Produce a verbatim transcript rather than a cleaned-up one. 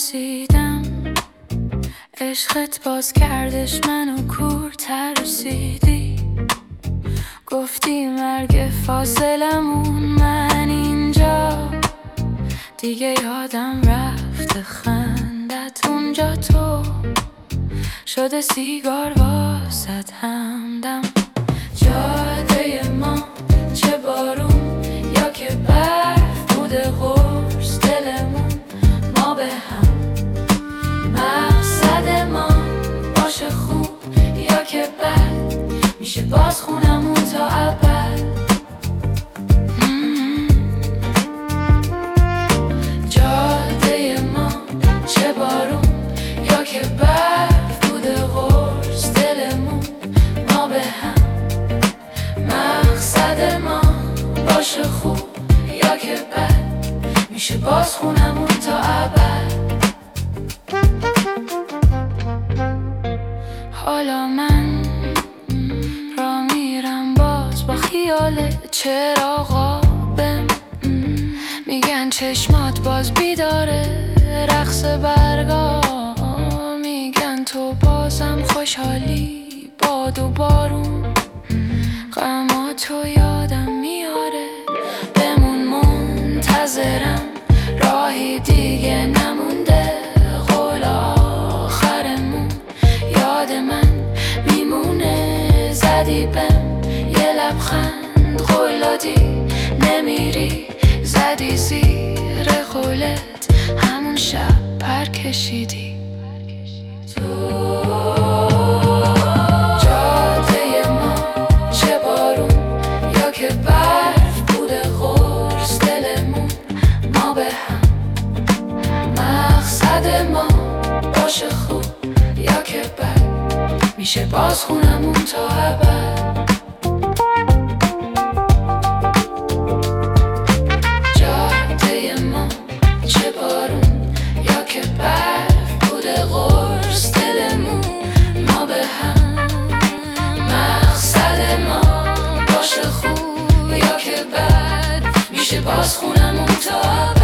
نرسیدم، عشقت باز کردش منو کورتر. رسیدی گفتی مرگ فاصلمون، من اینجا دیگه یادم رفته خندت اونجا. تو شده سیگار واسد همدم. جاده ما چه بارون یا که برف بوده قرص دلمون، ما به هم مقصد ما باشه خوب یا که بد، میشه باز خونمون تا ابد. جاده ما چه بارون یا که برف بوده قرص دلمون، ما به هم مقصد ما باشه خوب یا که بد، میشه باز خونمون تا ابد. حالا من را میرم باز با خیال چراغابم، میگن چشمات باز بیداره رقص برگا، میگن تو بازم خوشحالی باد و بارون، غماتو یادم میاره بمون منتظرم، راهی دیگه نمونده قول آخرمون، یاد من میمونه زدی بهم یه لبخند، قول دادی نمیری زدی زیر قولت، همون شب پر کشیدی. جاده ما چه بارون یا که برف بوده قرص دلمون، ما به هم مقصد ما باشه خوب یا که بد، میشه باز خونمون تا ابد. جاده ما چه بارون یا که برف بوده قرص دلمون، ما به هم مقصد ما باشه خوب یا که بد، میشه باز خونمون تا ابد.